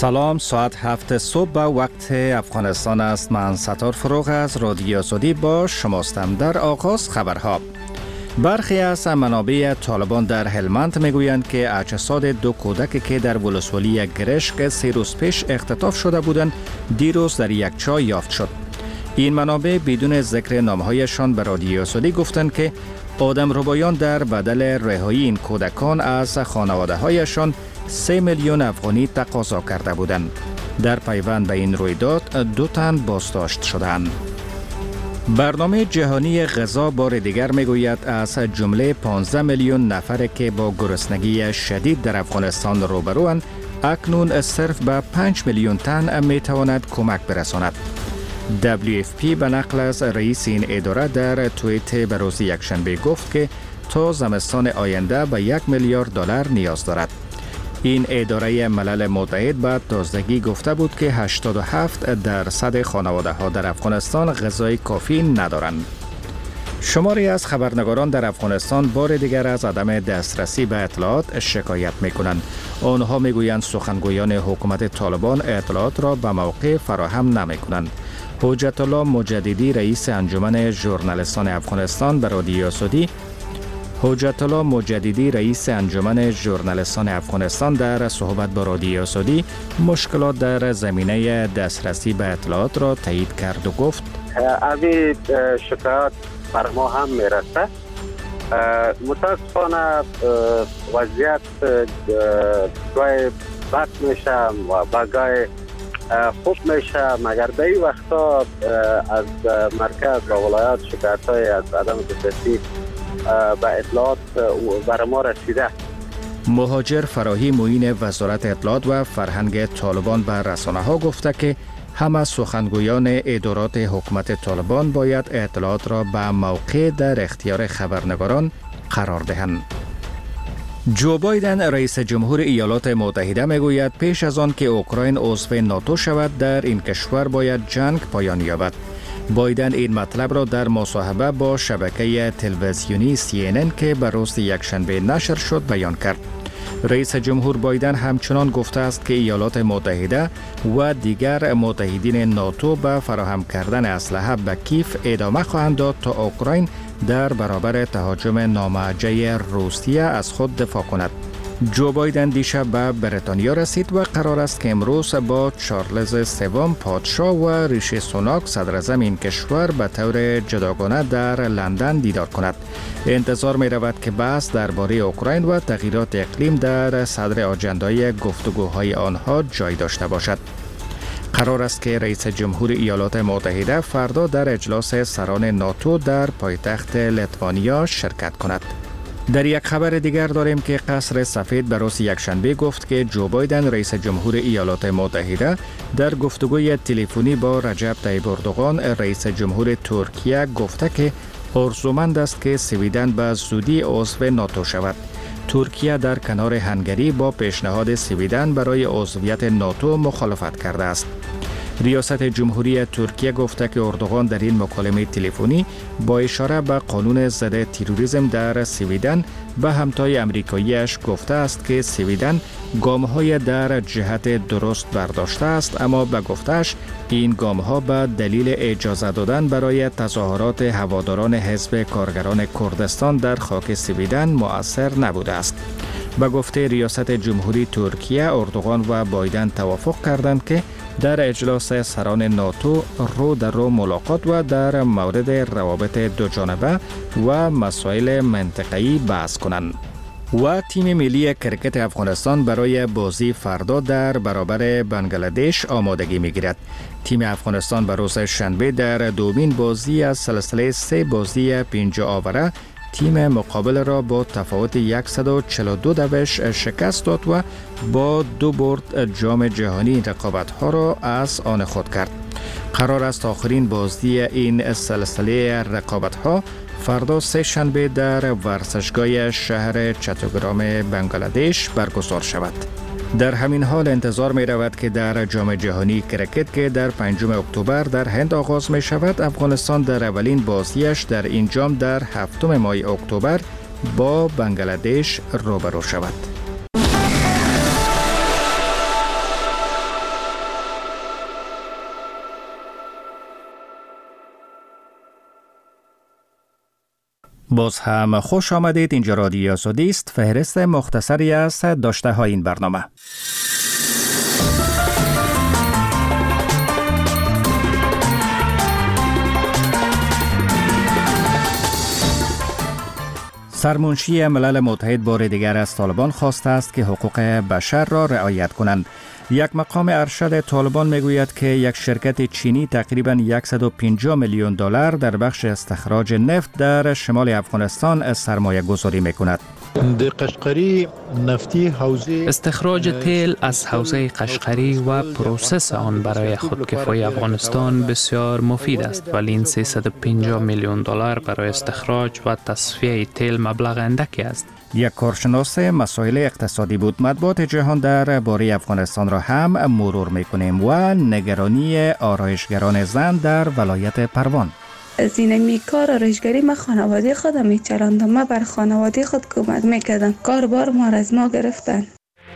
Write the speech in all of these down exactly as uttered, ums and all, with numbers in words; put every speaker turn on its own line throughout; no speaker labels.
سلام، ساعت هفت صبح به وقت افغانستان است. من ستار فروغ از رادیو آزادی با شماستم. در آغاز خبرها. برخی از منابع طالبان در هلمند میگویند که اجساد دو کودک که در ولسوالی گرشک سه روز پیش اختطاف شده بودند دیروز در یکچا یافت شد. این منابع بدون ذکر نامهایشان به رادیو آزادی گفتند که آدمربایان در بدل رهایی این کودکان از خانواده هایشان سه میلیون افغانی تقاضا کرده بودند. در پیوند به این رویداد دو تن بازداشت شدند. برنامه جهانی غذا بار دیگر میگوید از جمله پانزده میلیون نفر که با گرسنگی شدید در افغانستان روبروند، اکنون صرف به پنج میلیون تن میتواند کمک برساند. دبلیو اف پی به نقل از رئیس این اداره در توییت به روز یکشنبه گفت که تا زمستان آینده به یک میلیارد دلار نیاز دارد. این اداره ملل متحد به تازگی گفته بود که هشتاد و هفت درصد خانواده ها در افغانستان غذای کافی ندارند. شماری از خبرنگاران در افغانستان بار دیگر از عدم دسترسی به اطلاعات شکایت میکنند. آنها میگویند سخنگویان حکومت طالبان اطلاعات را به موقع فراهم نمیکنند. حجت الله مجددی رئیس انجمن ژورنالیستان افغانستان به رادیو آزادی حجت الله مجددی رئیس انجمن ژورنالیستان افغانستان در صحبت با رادیو آزادی مشکلات در زمینه دسترسی به اطلاعات را تایید کرد و گفت
اوی شکایات بر ما هم میرسه. متاسفانه وضعیت گاهی بد میشه و بگاهی خوب میشه، مگر در این وقتا از مرکز و ولایات شکایت های از عدم دسترسی به اطلاعات بر ما رسیده.
مهاجر فراهی معین وزارت اطلاعات و فرهنگ طالبان به رسانه ها گفته که همه سخنگویان ادارات حکومت طالبان باید اطلاعات را به موقع در اختیار خبرنگاران قرار دهند. جو بایدن رئیس جمهور ایالات متحده میگوید پیش از آن که اوکراین عضو ناتو شود در این کشور باید جنگ پایان یابد. بایدن این مطلب را در مصاحبه با شبکه تلویزیونی سی ان ان که به روز یکشنبه نشر شد بیان کرد. رئیس جمهور بایدن همچنان گفته است که ایالات متحده و دیگر متحدین ناتو به فراهم کردن اسلحه به کیف ادامه خواهند داد تا اوکراین در برابر تهاجم ناموجه روسیه از خود دفاع کند. جو بایدن دیشب به بریتانیا رسید و قرار است که امروز با چارلز سوم پادشاه و ریشی سوناک صدر اعظم این کشور به طور جداگانه در لندن دیدار کند. انتظار می رود که بحث درباره اوکراین و تغییرات اقلیم در صدر آجندای گفتگوهای آنها جای داشته باشد. قرار است که رئیس جمهور ایالات متحده فردا در اجلاس سران ناتو در پایتخت لیتوانیا شرکت کند. در یک خبر دیگر داریم که قصر سفید به روز یکشنبه گفت که جو بایدن رئیس جمهور ایالات متحده در گفتگوی تلفنی با رجب طیب اردوغان رئیس جمهور ترکیه گفته که آرزومند است که سویدن به زودی عضو ناتو شود. ترکیه در کنار هنگری با پیشنهاد سویدن برای عضویت ناتو مخالفت کرده است. ریاست جمهوری ترکیه گفته که اردوغان در این مکالمه تلفنی با اشاره به قانون ضد تروریسم در سویدن به همتای امریکاییش گفته است که سویدن گام‌های در جهت درست برداشته است، اما به گفته‌اش این گام‌ها به دلیل اجازه دادن برای تظاهرات هواداران حزب کارگران کردستان در خاک سویدن مؤثر نبوده است. به گفته ریاست جمهوری ترکیه، اردوغان و بایدن توافق کردند که در اجلاس سران ناتو رو در رو ملاقات و در مورد روابط دوجانبه و مسائل منطقه‌ای بحث کنند. و تیم ملی کرکت افغانستان برای بازی فردا در برابر بنگلادش آمادگی می‌گیرد. تیم افغانستان به روز شنبه در دومین بازی از سلسله سه بازی پنج آوره تیم مقابل را با تفاوت صد و چهل و دو دوش شکست داد و با دو برد جام جهانی رقابت‌ها را از آن خود کرد. قرار است آخرین بازی این سلسله رقابت‌ها فردا سه شنبه در ورزشگاه شهر چتوگرام بنگلادش برگزار شود. در همین حال انتظار می رود که در جام جهانی کرکت که در پنجم اکتبر در هند آغاز می شود، افغانستان در اولین بازیش در این جام در هفتم ماه اکتبر با بنگلادش روبرو شود. باز هم خوش آمدید. اینجا رادیو آزادی است. فهرست مختصری از داشته های این برنامه. سرمنشی ملل متحد بار دیگر از طالبان خواسته است که حقوق بشر را رعایت کنند. یک مقام ارشد طالبان میگوید که یک شرکت چینی تقریباً صد و پنجاه میلیون دلار در بخش استخراج نفت در شمال افغانستان سرمایه گذاری میکند.
قشقری نفتی حوزه
استخراج تیل از حوزه قشقری و پروسس آن برای خودکفایی افغانستان بسیار مفید است، ولی این سیصد و پنجاه میلیون دلار برای استخراج و تصفیه تیل مبلغ اندکی است.
یک کارشناس مسائل اقتصادی بود. مطبوعات جهان در باره افغانستان را هم مرور میکنیم و نگرانی آرایشگران زن در ولایت پروان.
از این کار آرایشگری ما خانواده خودم میچراندم، ما بر خانواده خود کمک میکردم، کار بار ما را از ما گرفتن.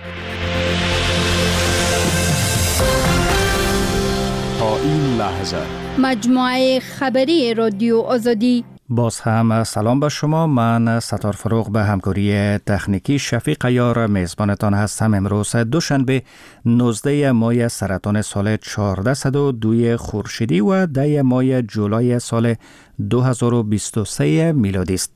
تا این لحظه
مجموعه خبری رادیو آزادی.
باز هم سلام به شما. من ستار فروغ به همکاری تکنیکی شفیق عیار میزبانتان هستم. امروز دوشنبه نوزده ماه سرطان سال چهارصد و دو خورشیدی و ده ماه جولای سال دو هزار و بیست و سه میلادی است.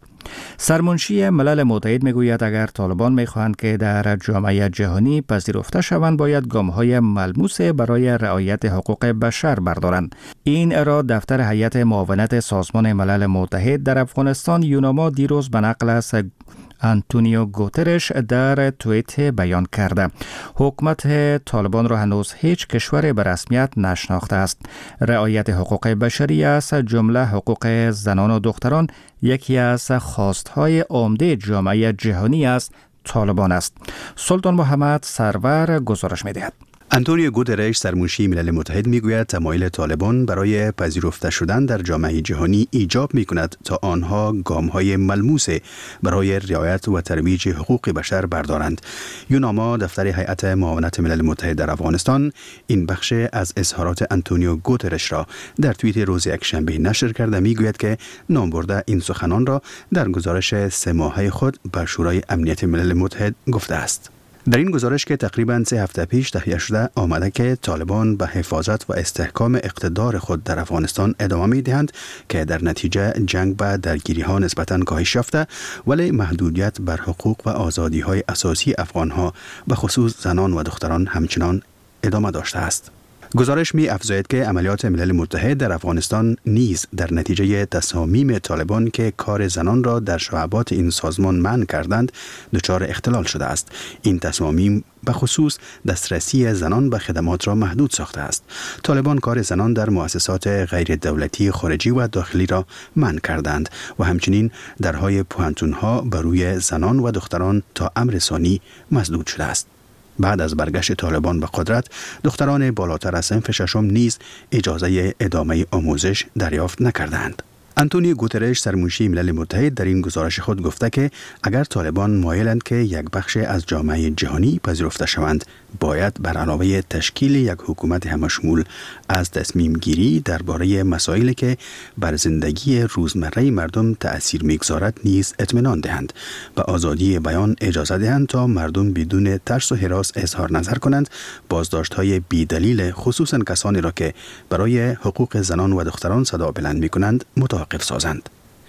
سرمنشی ملل متحد میگوید اگر طالبان میخواهند که در جامعه جهانی پذیرفته شوند باید گام‌های ملموس برای رعایت حقوق بشر بردارند. این را دفتر هیئت معاونت سازمان ملل متحد در افغانستان یوناما دیروز به نقل از آنتونیو گوترش در توییت بیان کرده. حکومت طالبان را هنوز هیچ کشور به رسمیت نشناخته است. رعایت حقوق بشری از جمله حقوق زنان و دختران یکی از خواستهای عمده جامعه جهانی است طالبان است. سلطان محمد سرور گزارش می‌دهد.
آنتونیو گوترش سرمنشی ملل متحد میگوید تمایل طالبان برای پذیرفته شدن در جامعه جهانی ایجاب میکند تا آنها گام‌های ملموس برای رعایت و ترویج حقوق بشر بردارند. یوناما دفتر هیئت معاونت ملل متحد در افغانستان این بخش از اظهارات آنتونیو گوترش را در توییت روز یکشنبه نشر کرده میگوید که نامبرده این سخنان را در گزارش سه ماهه خود به شورای امنیت ملل متحد گفته است. در این گزارش که تقریباً سه هفته پیش تهیه شده آمده که طالبان به حفاظت و استحکام اقتدار خود در افغانستان ادامه می دهند که در نتیجه جنگ به درگیری ها نسبتاً کاهش یافته، ولی محدودیت بر حقوق و آزادی های اساسی افغان ها به خصوص زنان و دختران همچنان ادامه داشته است. گزارش می افزاید که عملیات ملل متحد در افغانستان نیز در نتیجه تصامیم طالبان که کار زنان را در شعبات این سازمان منع کردند دچار اختلال شده است. این تصامیم به خصوص دسترسی زنان به خدمات را محدود ساخته است. طالبان کار زنان در مؤسسات غیر دولتی خارجی و داخلی را منع کردند و همچنین درهای پوهنتون‌ها بر روی زنان و دختران تا امر ثانی مسدود شده است. بعد از برگشت طالبان به قدرت، دختران بالاتر از صنف ششم نیز اجازه ادامه آموزش دریافت نکردند. آنتونیو گوترش سرمنشی ملل متحد در این گزارش خود گفته که اگر طالبان مایلند که یک بخش از جامعه جهانی پذیرفته شوند، باید بر علاوه تشکیل یک حکومت همشمول از تصمیم گیری درباره مسائلی که بر زندگی روزمره مردم تأثیر می‌گذارد نیز اطمینان دهند. به آزادی بیان اجازه دهند تا مردم بدون ترس و هراس اظهار نظر کنند، بازداشت‌های بی‌دلیل خصوصاً کسانی را که برای حقوق زنان و دختران صدا بلند می‌کنند متوقف سازند.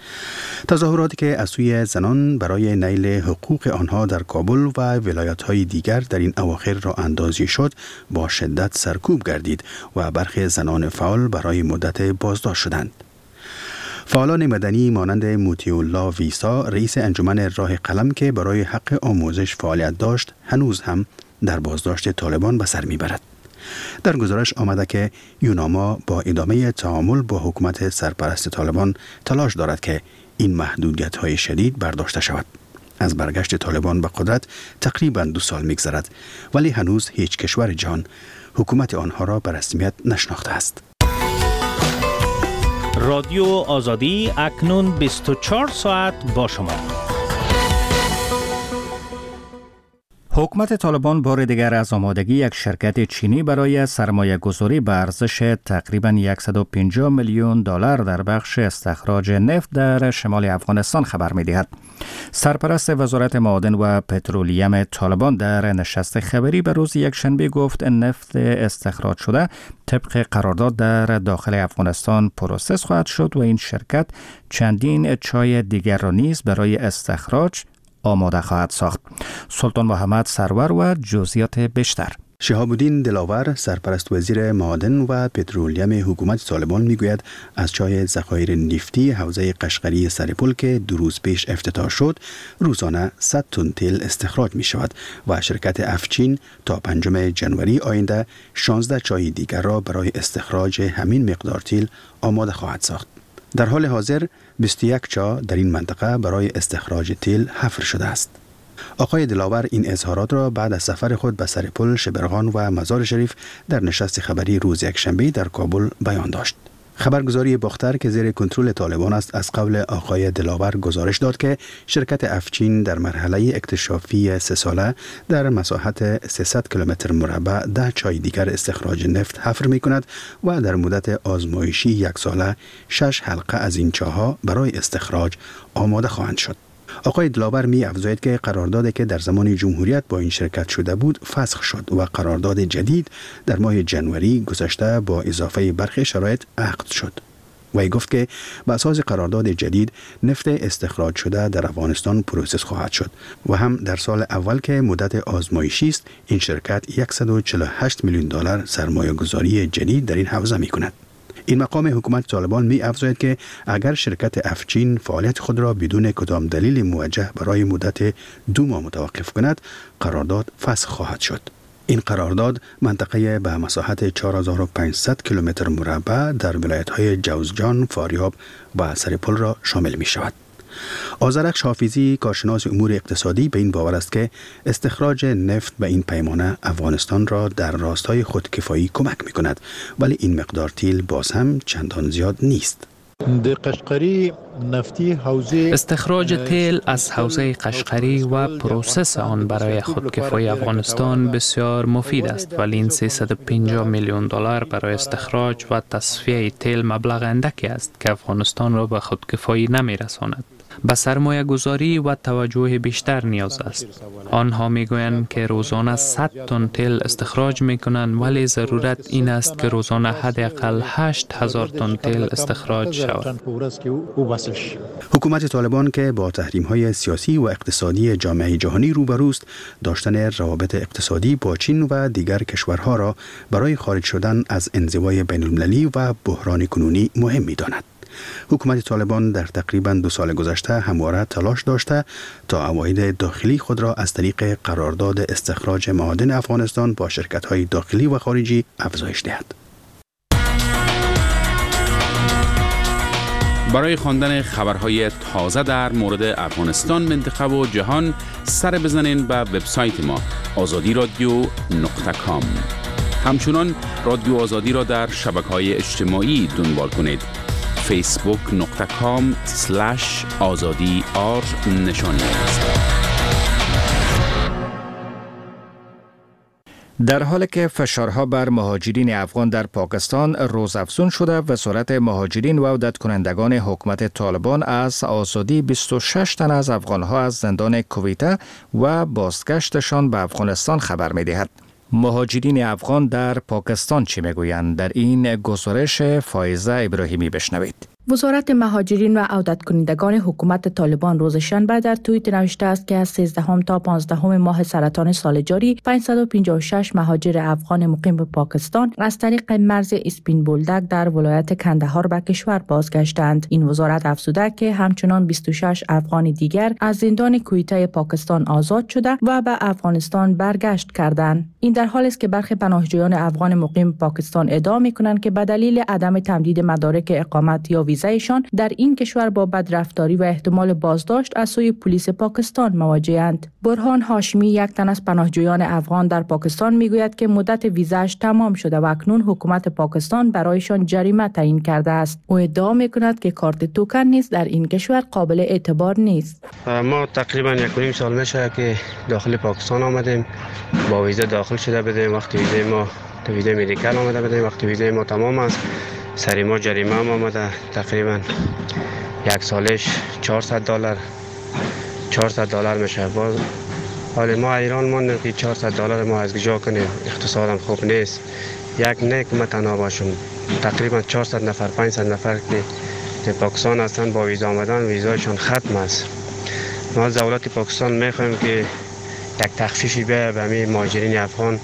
تظاهراتی که از سوی زنان برای نیل حقوق آنها در کابل و ولایت‌های دیگر در این اواخر راه اندازی شد با شدت سرکوب گردید و برخی زنان فعال برای مدت بازداشت شدند. فعالان مدنی مانند موتی‌الله ویسا رئیس انجمن راه قلم که برای حق آموزش فعالیت داشت هنوز هم در بازداشت طالبان به سر میبرد. در گزارش آمده که یوناما با ادامه تعامل با حکومت سرپرست طالبان تلاش دارد که این محدودیت‌های شدید برداشته شود. از برگشت طالبان به قدرت تقریباً دو سال می‌گذرد، ولی هنوز هیچ کشور جهان حکومت آنها را به رسمیت نشناخته است.
رادیو آزادی اکنون بیست و چهار ساعت با شما.
حکومت طالبان بار دیگر از آمادگی یک شرکت چینی برای سرمایه گذاری به ارزش تقریباً صد و پنجاه میلیون دلار در بخش استخراج نفت در شمال افغانستان خبر می‌دهد. سرپرست وزارت معادن و پترولیم طالبان در نشست خبری به روز یکشنبه گفت نفت استخراج شده طبق قرارداد در داخل افغانستان پروسس خواهد شد و این شرکت چندین چای دیگر را نیز برای استخراج آماده خواهد ساخت. سلطان محمد سرور و جزئیات بیشتر.
شهاب الدین دلاور سرپرست وزیر معادن و پترولیم حکومت طالبان میگوید از چای ذخایر نفتی حوزه قشقری سرپل که دو روز پیش افتتاح شد روزانه صد تن تیل استخراج می شود و شرکت افچین تا پنجم ژانویه آینده شانزده چای دیگر را برای استخراج همین مقدار تیل آماده خواهد ساخت. در حال حاضر بیست و یک چا در این منطقه برای استخراج تیل حفر شده است. آقای دلاور این اظهارات را بعد از سفر خود به سرپل، شبرغان و مزار شریف در نشست خبری روز یکشنبه در کابل بیان داشت. خبرگزاری باختر که زیر کنترل طالبان است از قول آقای دلاور گزارش داد که شرکت افچین در مرحله اکتشافی سه ساله در مساحت سیصد کیلومتر مربع ده چای دیگر استخراج نفت حفر می کند و در مدت آزمایشی یک ساله شش حلقه از این چاها برای استخراج آماده خواهند شد. آقای دلاور می افزاید که قراردادی که در زمان جمهوریت با این شرکت شده بود فسخ شد و قرارداد جدید در ماه ژانویه گذشته با اضافه برخی شرایط عقد شد. وی گفت که به اساس قرارداد جدید نفت استخراج شده در افغانستان پروسس خواهد شد و هم در سال اول که مدت آزمایشی است این شرکت صد و چهل و هشت میلیون دلار سرمایه گذاری جدید در این حوزه می کند. این مقام حکومت طالبان می افزاید که اگر شرکت افچین فعالیت خود را بدون کدام دلیل موجه برای مدت دو ماه متوقف کند قرارداد فسخ خواهد شد. این قرارداد منطقه به مساحت چهار هزار و پانصد کیلومتر مربع در ولایت‌های جوزجان، فاریاب و سرپل را شامل می شود. آذرخش حافظی کارشناس امور اقتصادی به این باور است که استخراج نفت به این پیمانه افغانستان را در راستای خودکفایی کمک می کند ولی این مقدار تیل باز هم چندان زیاد نیست.
در قشقری نفتی حوزه
استخراج تیل از حوزه قشقری و پروسس آن برای خودکفایی افغانستان بسیار مفید است ولی این سیصد و پنجاه میلیون دلار برای استخراج و تصفیه تیل مبلغ اندکی است که افغانستان را به خودکفایی نمی رساند. به سرمایه گذاری و توجه بیشتر نیاز است. آنها می گویند که روزانه صد تن تیل استخراج می کنند ولی ضرورت این است که روزانه حداقل هشت هزار تن تیل استخراج شود.
حکومت طالبان که با تحریم‌های سیاسی و اقتصادی جامعه جهانی روبروست، داشتن روابط اقتصادی با چین و دیگر کشورها را برای خارج شدن از انزوای بین‌المللی و بحران کنونی مهم می‌داند. حکومت طالبان در تقریباً دو سال گذشته همواره تلاش داشته تا عواید داخلی خود را از طریق قرارداد استخراج معادن افغانستان با شرکت‌های داخلی و خارجی افزایش دهد.
برای خواندن خبرهای تازه در مورد افغانستان، منطقه و جهان سر بزنین به وبسایت ما آزادی رادیو نقطه کام. همچنان رادیو آزادی را در شبکه‌های اجتماعی دنبال کنید. فیسبوک نقطه کام سلش آزادی آر نشانی است.
در حالی که فشارها بر مهاجرین افغان در پاکستان روزافزون شده، وزارت مهاجرین و عودت کنندگان حکومت طالبان از آزادی بیست و شش تن از افغانها از زندان کویته و بازگشتشان به افغانستان خبر می‌دهد. مهاجرین افغان در پاکستان چی میگویند؟ در این گزارش فایزه ابراهیمی بشنوید.
وزارت مهاجرین و عودت کنندگان حکومت طالبان روز شنبه در توییت نوشته است که از سیزدهم تا پانزدهم ماه سرطان سال جاری پانصد و پنجاه و شش مهاجر افغان مقیم به پاکستان از طریق مرز اسپین بولدک در ولایت کندهار به کشور بازگشتند. این وزارت افزوده که همچنان بیست و شش افغان دیگر از زندان کویته پاکستان آزاد شده و به افغانستان برگشت کردند. این در حالی است که برخی پناهجویان افغان مقیم پاکستان ادعا می‌کنند که به دلیل عدم تمدید مدارک اقامت یا ویزایشان در این کشور با بدرفتاری و احتمال بازداشت از سوی پلیس پاکستان مواجه‌اند. برهان هاشمی، یک تن از پناهجویان افغان در پاکستان میگوید که مدت ویزاش تمام شده و اکنون حکومت پاکستان برایشان جریمه تعیین کرده است. او ادعا می‌کند که کارت توکن نیز در این کشور قابل اعتبار نیست.
ما تقریبا یک و نیم سال میشه که داخل پاکستان آمدیم، با ویزا داخل شده بدیم. وقتی ویزای ما ویزای مدیکال آمده بدیم، وقتی ویزای ما تمام است سری ما جریمه هم آمده، تقریبا یک سالش چهارصد دلار چهارصد دلار میشه. باز حالا ما ایران ماندیم که چهارصد دلار ما از کجا کنیم، اقتصادم خوب نیست. یک نه که ما تنها باشم، تقریبا چهارصد نفر پانصد نفر که پاکستان هستن با ویزا آمدن ویزایشون ختم است. ما از دولت پاکستان میخوایم که یک تخفیفی به همه مهاجرین افغان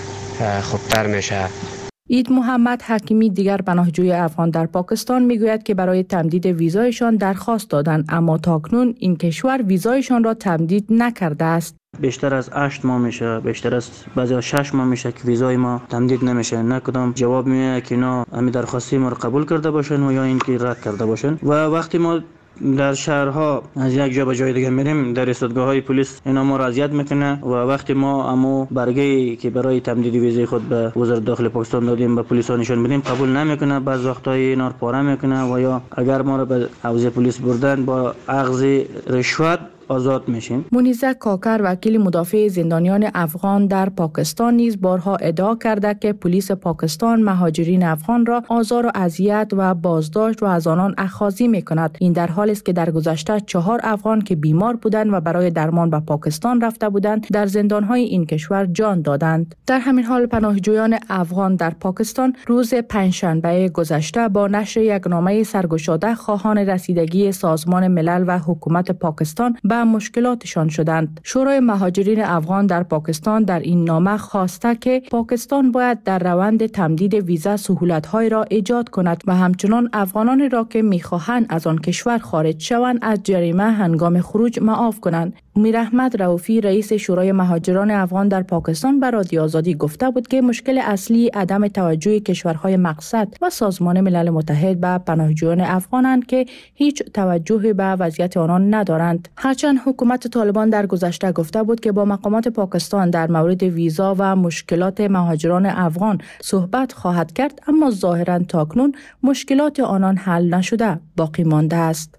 خوبتر میشه.
اید محمد حکیمی، دیگر پناهجوی افغان در پاکستان، میگوید که برای تمدید ویزایشان درخواست دادند اما تاکنون این کشور ویزایشان را تمدید نکرده است.
بیشتر از هشت ماه میشه، بیشتر از بعضی شش ماه میشه که ویزای ما تمدید نمیشه. نه کدام جواب میاد که اینا همین درخواستی ما رو قبول کرده باشن و یا اینکه رد کرده باشن. و وقتی ما در شهرها از یک جا به جای دیگه میریم، در ایستادگاه‌های پلیس اینا ما را اذیت میکنه و وقتی ما امو برگه‌ای که برای تمدید ویزای خود به وزارت داخلی پاکستان دادیم به پلیس ها نشون میدیم قبول نمیکنه. بعض وقتایی اینا رو پاره میکنه و یا اگر ما را به حوزه پلیس بردن با اخذ رشوت آزاد میشیم.
منیزه کاکر، وکیل مدافع زندانیان افغان در پاکستان، نیز بارها ادعا کرده که پلیس پاکستان مهاجرین افغان را آزار و اذیت و بازداشت و از آنان اخاذی میکند. این در حالی است که در گذشته چهار افغان که بیمار بودند و برای درمان به پاکستان رفته بودند در زندانهای این کشور جان دادند. در همین حال پناهجویان افغان در پاکستان روز پنجشنبه گذشته با نشر یک نامه سرگشاده خواهان رسیدگی سازمان ملل و حکومت پاکستان به مشکلاتشان شدند. شورای مهاجرین افغان در پاکستان در این نامه خواسته که پاکستان باید در روند تمدید ویزا سهولت‌های را ایجاد کند و همچنان افغانان را که می‌خواهند از آن کشور خارج شوند از جریمه هنگام خروج معاف کنند. میراحمد رؤوفی، رئیس شورای مهاجران افغان در پاکستان، به رادیو آزادی گفته بود که مشکل اصلی عدم توجه کشورهای مقصد و سازمان ملل متحد به پناهجویان افغانند که هیچ توجه به وضعیت آنان ندارند. هرچند حکومت طالبان در گذشته گفته بود که با مقامات پاکستان در مورد ویزا و مشکلات مهاجران افغان صحبت خواهد کرد، اما ظاهراً تاکنون مشکلات آنان حل نشده باقی مانده است.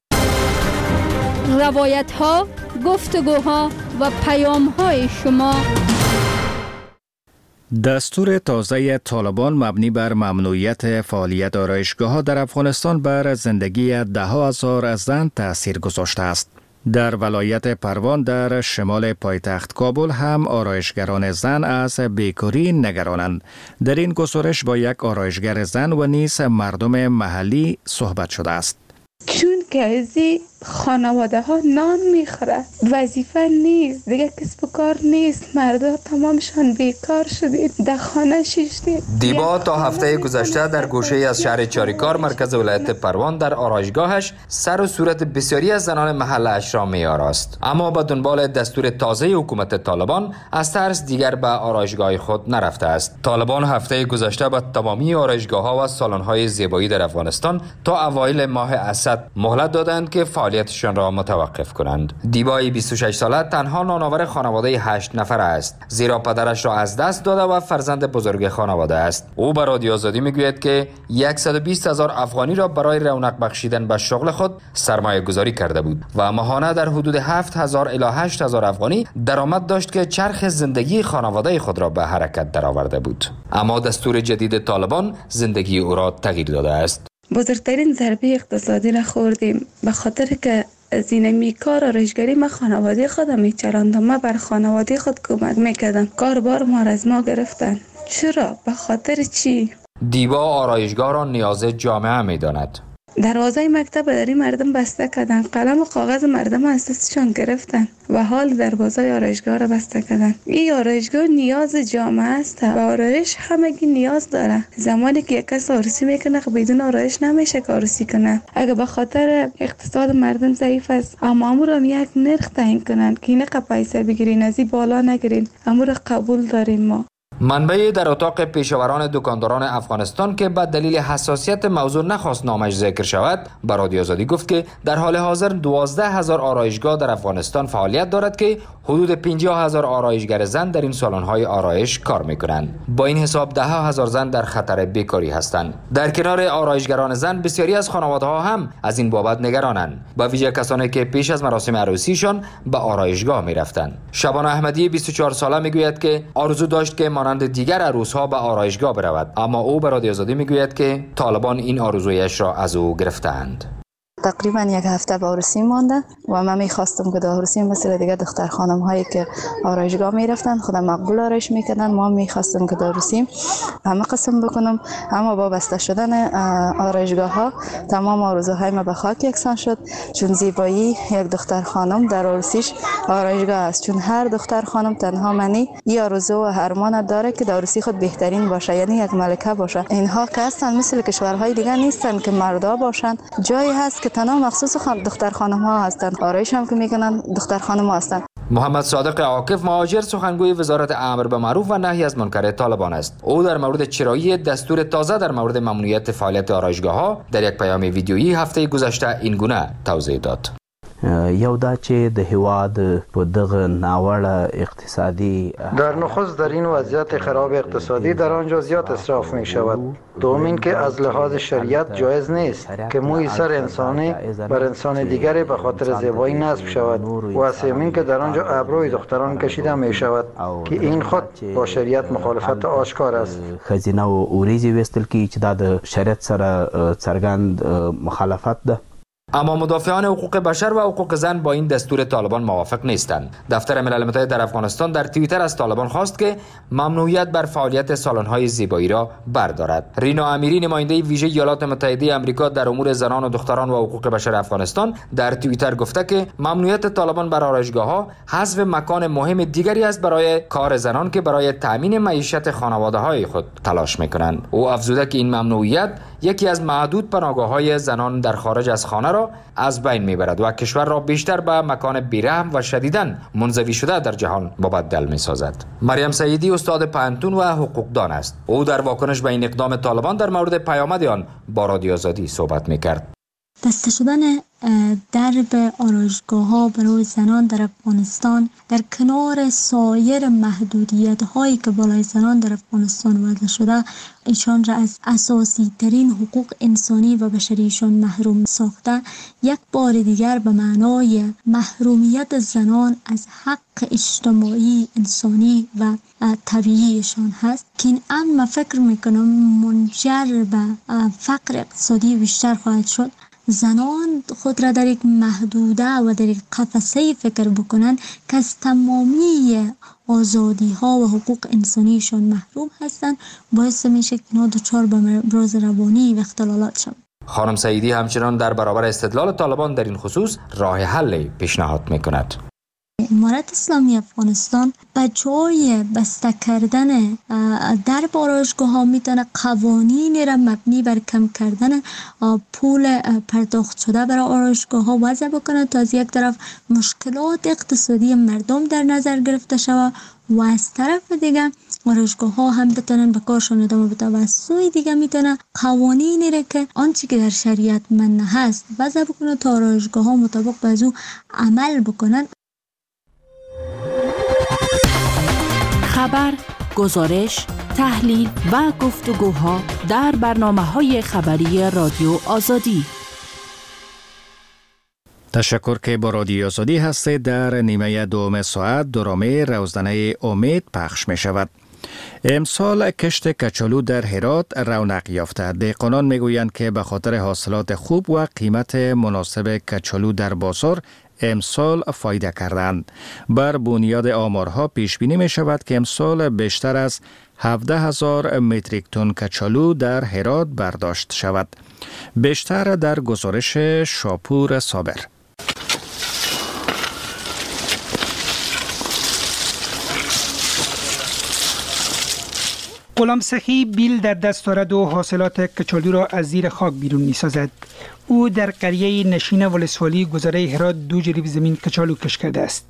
روایت ها، گفتگوها و پیام های شما.
دستور تازه طالبان مبنی بر ممنوعیت فعالیت آرایشگاه‌ها در افغانستان بر زندگی ده ها هزار زن تأثیر گذاشته است. در ولایت پروان در شمال پایتخت کابل هم آرایشگران زن از بیکاری نگرانند. در این گزارش با یک آرایشگر زن و نیز مردم محلی صحبت شده است.
چون که از خانواده ها نان میخوره، وظیفه نیست دیگه، کسب و کار نیست، مردا تمامشان بیکار شدید، در خانه شیشتید.
دیبا تا هفته گذشته در گوشه از شهر چاریکار مرکز ولایت پروان در آرایشگاهش سر و صورت بسیاری از زنان محله‌اش را می‌آراست، اما به دنبال دستور تازه حکومت طالبان از ترس دیگر به آرایشگاه خود نرفته است. طالبان هفته گذشته به تمامی آرایشگاه‌ها و سالن‌های زیبایی در افغانستان تا اوایل ماه اسد مهلت دادند که فعالیتشان را متوقف کنند. دیبای بیست و شش ساله تنها نانآور خانواده هشت نفر است، زیرا پدرش را از دست داده و فرزند بزرگ خانواده است. او به رادیو آزادی میگوید که صد و بیست هزار افغانی را برای رونق بخشیدن به شغل خود سرمایه گذاری کرده بود و ماهانه در حدود هفت هزار الی هشت هزار افغانی درآمد داشت که چرخ زندگی خانواده خود را به حرکت درآورده بود. اما دستور جدید طالبان زندگی او را تغییر داده است.
بزرگترین ضربه اقتصادی را خوردیم به خاطر که از این میکار آرایشگری ما خانواده خودم میچراندم. ما بر خانواده خود کمک میکردم، کار بار ما را از ما گرفتن. چرا؟ به خاطر چی؟
دیبا آرایشگاه را نیاز جامعه میداند.
دروازه مکتب داری مردم بسته کردن، قلم و کاغذ مردم از دستشان گرفتن و حال دروازه آرایشگاه را بسته کردن. این آرایشگاه نیاز جامعه است و آرایش همگی نیاز داره. زمانی که یک کس آرایشی میکنه بدون آرایش نمیشه آرایشی کنه. اگه به خاطر اقتصاد مردم ضعیف است، اما امور هم یک نرخ تعیین کنن که اینقدر پیسه بگیرین، از این بالا نگیرین، امور قبول داریم ما.
منبعی در اتاق پیشاوران دکانداران افغانستان که به دلیل حساسیت موضوع نخواست نامش ذکر شود به رادیو آزادی گفت که در حال حاضر دوازده هزار آرایشگاه در افغانستان فعالیت دارد که حدود پنجاه هزار آرایشگر زن در این سالن‌های آرایش کار می‌کنند. با این حساب ده هزار زن در خطر بیکاری هستند. در کنار آرایشگران زن بسیاری از خانواده‌ها هم از این بابت نگرانند، با ویژه کسانی که پیش از مراسم عروسیشان به آرایشگاه می‌رفتند. شبانه احمدی بیست و چهار ساله میگوید که آرزو داشت که مانند دیگر عروس‌ها به آرایشگاه برود، اما او به رادیو آزادی میگوید که طالبان این آرزویش را از او گرفتند.
تقریبا یک هفته به عروسی مانده و من میخواستم که در عروسی مثل دیگه دختر خانم هایی که آرایشگاه میرفتن خودم مقبول آرایش میکردن، ما میخواستم که در عروسی همه قسم بکنم، اما با بسته شدن آرایشگاه ها تمام آرزوهای ما به خاک یکسان شد، چون زیبایی یک دختر خانم در عروسیش آرایشگاه است، چون هر دختر خانم تنها منی این آرزو و ارمان داره که در عروسی خود بهترین باشه، یعنی یک ملکه باشه. اینها که هستن مثل کشورهای دیگه نیستن که مردا باشن، جایی هست که تنها مخصوص خان دختر خانم ها هستند، آرایش هم که میکنن دختر خانم ها هستند.
محمد صادق عاکف مهاجر سخنگوی وزارت امر به معروف و نهی از منکر طالبان است. او در مورد چرایی دستور تازه در مورد ممنوعیت فعالیت آرایشگاه ها در یک پیام ویدیویی هفته گذشته این گونه توضیح داد.
یو دا چې د هواد په دغه ناوړه اقتصادی
در نخست در این وضعیت خراب اقتصادی در آنجا زیاد اسراف می شود. دوم این که از لحاظ شریعت جایز نیست که موی سر انسانی بر انسان دیگری به خاطر زیبایی نصب شود و سوم این که در آنجا ابروی دختران کشیده می شود که این خود با شریعت مخالفت آشکار است.
خزینه و اوریزی وستل کی چې د شریعت سره څرګند مخالفت ده.
اما مدافعان حقوق بشر و حقوق زن با این دستور طالبان موافق نیستند. دفتر ملل متحد در افغانستان در توییتر از طالبان خواست که ممنوعیت بر فعالیت سالن‌های زیبایی را بردارد. رینا امیری نماینده ویژه ایالات متحده آمریکا در امور زنان و دختران و حقوق بشر افغانستان در توییتر گفته که ممنوعیت طالبان بر آرایشگاه‌ها حذف مکان مهم دیگری است برای کار زنان که برای تأمین معیشت خانواده‌های خود تلاش می‌کنند. او افزوده که این ممنوعیت یکی از معدود پناهگاه‌های زنان در خارج از خانه را از بین میبرد و کشور را بیشتر به مکان بیرحم و شدیداً منزوی شده در جهان مبدل میسازد. مریم سعیدی استاد پانتون و حقوقدان است. او در واکنش به این اقدام طالبان در مورد پیامد آن با رادیو آزادی صحبت میکرد.
بسته شدن درب آرایشگاه ها برای زنان در افغانستان در کنار سایر محدودیت هایی که بالای زنان در افغانستان وضع شده ایشان را از اساسی ترین حقوق انسانی و بشریشان محروم ساخته، یک بار دیگر به معنای محرومیت زنان از حق اجتماعی انسانی و طبیعیشان هست که این امر فکر میکنم منجر به فقر اقتصادی بیشتر خواهد شد. زنان خود را در یک محدوده و در یک قفسه فکر بکنند که از تمامی آزادی ها و حقوق انسانیشان محروم هستند، باعث میشه که اینا دچار به امراض روانی و اختلالات شوند.
خانم سعیدی همچنان در برابر استدلال طالبان در این خصوص راه حل پیشنهاد میکند.
امارت اسلامی افغانستان به جای بسته کردن در آرایشگاه ها میتونه قوانینی را مبنی بر کم کردن پول پرداخت شده برای آرایشگاه ها وضع بکنه تا از یک طرف مشکلات اقتصادی مردم در نظر گرفته شود و از طرف دیگه آرایشگاه ها هم بتونن به کارشون ادامه بده و از سوی دیگه میتونه قوانینی را که آنچه که در شریعت منع هست وضع بکنه تا آرایشگاه ها مطابق به از او عمل بکنن.
خبر، گزارش، تحلیل و گفتگوها در برنامه‌های خبری رادیو آزادی.
تشکر که با رادیو آزادی هستید. در نیمه دوم ساعت درامه روزنامه امید پخش می شود. امسال کشت کچالو در هرات رونق یافته. دهقانان میگویند که به خاطر حاصلات خوب و قیمت مناسب کچالو در بازار امسال فایده کردند. بر بنیاد آمارها پیش بینی می شود که امسال بیشتر از هفده هزار متریک تن کچالو در هرات برداشت شود. بیشتر در گزارش شاپور صابر.
غلام سخی بیل در دست دارد و حاصلات کچالو را از زیر خاک بیرون می سازد. او در قریه نشین ولسوالی گذره هرات دو جریب زمین کچالو کش کرده است.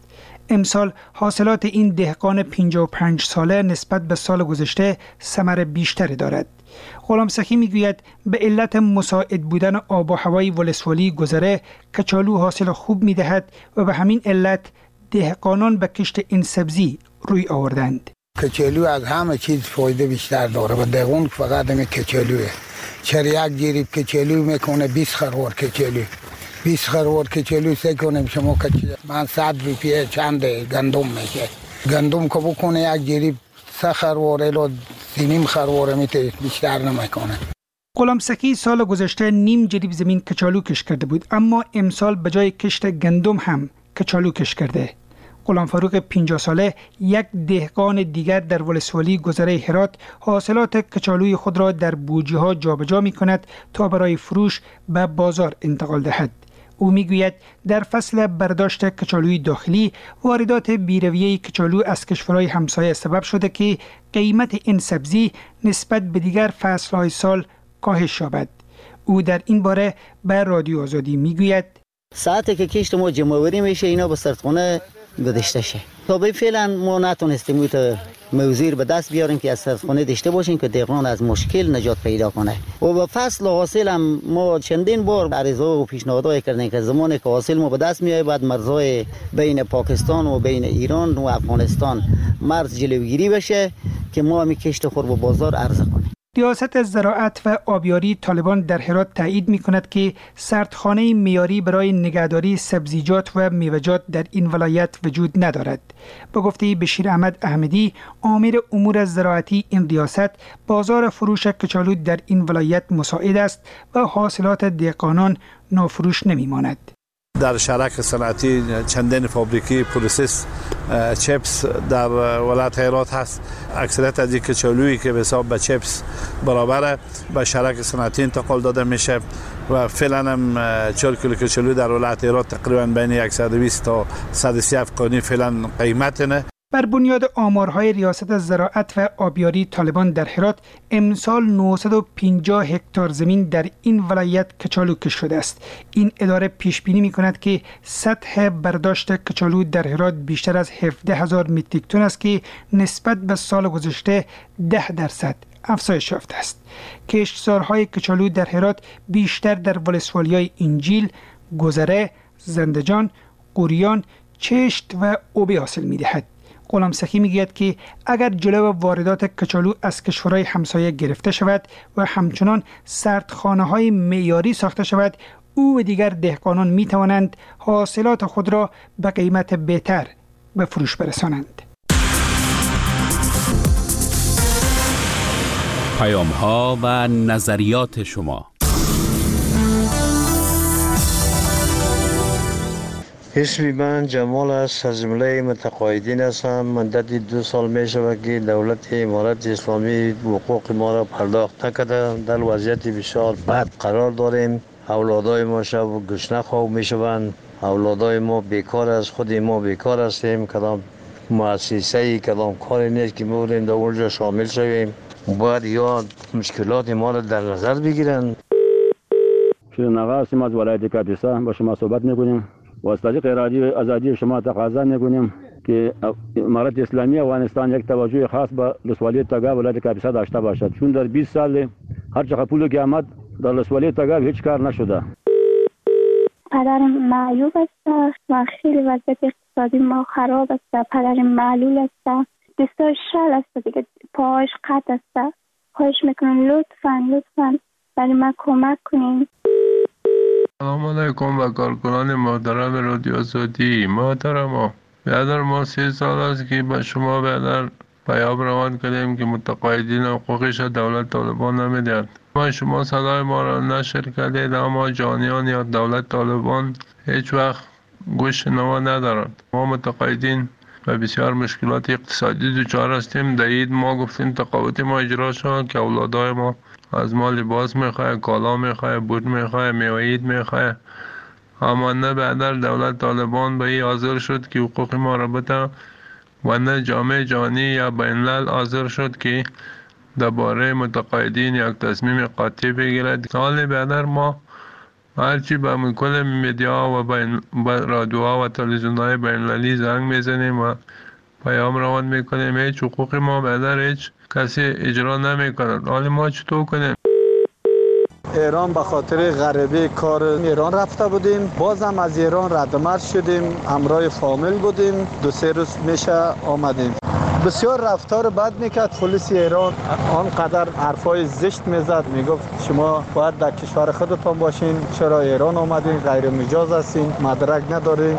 امسال حاصلات این دهقان پنجاه و پنج ساله نسبت به سال گذشته ثمر بیشتری دارد. غلام سخی میگوید به علت مساعد بودن آب و هوای ولسوالی گذره کچالو حاصل خوب میدهد و به همین علت دهقانان به کشت این سبزی روی آوردند.
کچالو از همه چیز فایده بیشتر داره و دهقان فقط همین کچالوه. چرا یک جریب کچالو میکنه بیست خروار کچالو. بیست خروار کچالو سه کنیم شما کچالو من صد روپیه چند گندم میشه. گندم که بکنه یک جریب سه خروار الا نیم خروار میته بیشتر نمیکنه.
غلام سکی سال گذشته نیم جریب زمین کچالو کش کرده بود، اما امسال به جای کشت گندم هم کچالو کش کرده. غلام فاروق پنجاه ساله یک دهقان دیگر در ولسوالی گذره هرات حاصلات کچالوی خود را در بوجه ها جابجا می کند تا برای فروش به بازار انتقال دهد. او میگوید در فصل برداشت کچالوی داخلی واردات بیرویه کچالو از کشورهای همسایه سبب شده که قیمت این سبزی نسبت به دیگر فصلهای سال کاهش یابد. او در این باره به رادیو آزادی میگوید
ساعتی که کشت ما جمعوری میشه اینا به سردخانه گذاشته شه. تا به فعلا ما نتونستیم اون موزیر به دست بیاریم که از سردخانه داشته باشیم که دهقان از مشکل نجات پیدا کنه. و به فصل حاصل هم ما چندین بار عرضه و پیشنهادهای کردیم که زمانی که حاصل ما به دست میاد بعد مرزهای بین پاکستان و بین ایران و افغانستان مرز جلوگیری بشه که ما هم کشت خود به بازار عرضه کنیم.
ریاست زراعت و آبیاری طالبان در هرات تایید می کند که سردخانه معیاری برای نگهداری سبزیجات و میوه‌جات در این ولایت وجود ندارد. به گفته بشیر احمد احمدی، آمر امور زراعتی این ریاست، بازار فروش کچالو در این ولایت مساعد است و حاصلات دهقانان نافروش نمی ماند.
در شرک صنعتی چندین فابریکی پروسس چپس در ولایت هرات هست. اکثریت از این کچالویی که به حساب به چپس برابره به شرک صنعتی انتقال داده میشه و فعلا هم چهار کیلو کچالو در ولایت هرات تقریبا بین صد و بیست تا صد و سی افغانی فعلا قیمت نه.
بر بنیاد آمارهای ریاست زراعت و آبیاری طالبان در هرات امسال نهصد و پنجاه هکتار زمین در این ولایت کچالو کش شده است. این اداره پیش بینی می کند که سطح برداشت کچالو در هرات بیشتر از هفده هزار متریک تن است که نسبت به سال گذشته ده درصد افزایش یافته است. کشتزارهای کچالو در هرات بیشتر در ولسوالی‌های انجیل، گذره، زندجان، قوریان، چشت و اوبی حاصل می دهد. غلام سخی میگوید که اگر جلو واردات کچالو از کشورهای همسایه گرفته شود و همچنان سردخانه‌های معیاری ساخته شود، او و دیگر دهقانان می توانند حاصلات خود را به قیمت بهتر به فروش برسانند.
پیام‌ها و نظریات شما.
اسمی من جمال است، از جمله متقاعدین هستم. مدتی دو سال می شود که دولت امارت اسلامی حقوق ما را پرداخت نکرده. در وضعیت بسیار بد قرار داریم. اولادای ما شب گشنه خواب می شوند. اولادای ما بیکار است، خود ما بیکار هستیم. کدام مؤسسه‌ای کدام کاری نیست که می‌بودیم در اونجا شامل شویم. باید یا مشکلات ما را در نظر بگیرند.
شیرین آقا هستیم از ولایت کاپیسا، با شما صحبت می‌کنیم. و از طریق رادیو آزادی شما تقاضا می‌کنیم که امارت اسلامی افغانستان یک توجه خاص به ولسوالی تگا ولایت کاپیسا داشته باشد، چون در بیست سال هر چقدر پولی که آمد در ولسوالی تگا هیچ کار نشده.
پدرم معیوب است و خیلی وضعیت اقتصادی ما خراب است. پدرم معلول است، دستاش شل است دیگه، پاهاش قطع است. خواهش میکنم لطفاً لطفاً برای ما کمک کنین.
سلام علیکم و کارکنان محترم رادیو آزادی. محترم برادر، ما سه سال است که به شما برادر پیام روان کردیم که متقاعدین حقوقش دولت طالبان نمیدهد. ما شما صدای ما را نشر کردید، اما جانیان یا دولت طالبان هیچ وقت گوش نوا ندارند. ما متقاعدین و بسیار مشکلات اقتصادی دچار هستیم. در عید ما گفتیم تقاعد ما اجرا شد که اولادای ما از ما لباس میخواه، کالا میخواه، بوت میخواه، میوه عید میخواه، اما نه بعدر دولت طالبان به این حاضر شد که حقوق ما را بده و نه جامعه جهانی یا بین الملل حاضر شد که درباره متقاعدین یک تصمیم قاطع بگیرد. سال بعدر ما هرچی به کل میدیا و به رادیوها و تلویزیون‌های بین‌المللی زنگ میزنیم و پیام روان میکنیم، هیچ حقوق ما بدر هیچ کسی اجرا نمیکنه. حالا ما چطور کنیم؟
ایران به خاطر غریبه کار ایران رفته بودیم، بازم از ایران ردمرد شدیم، همراه فامیل بودیم، دو سه روز میشه آمدیم. بسیار رفتار بد میکرد پلیس ایران، آنقدر حرفای زشت میزد، میگفت شما باید در کشور خودتان باشین، چرا ایران آمدین، غیر مجاز هستین، مدرک ندارین.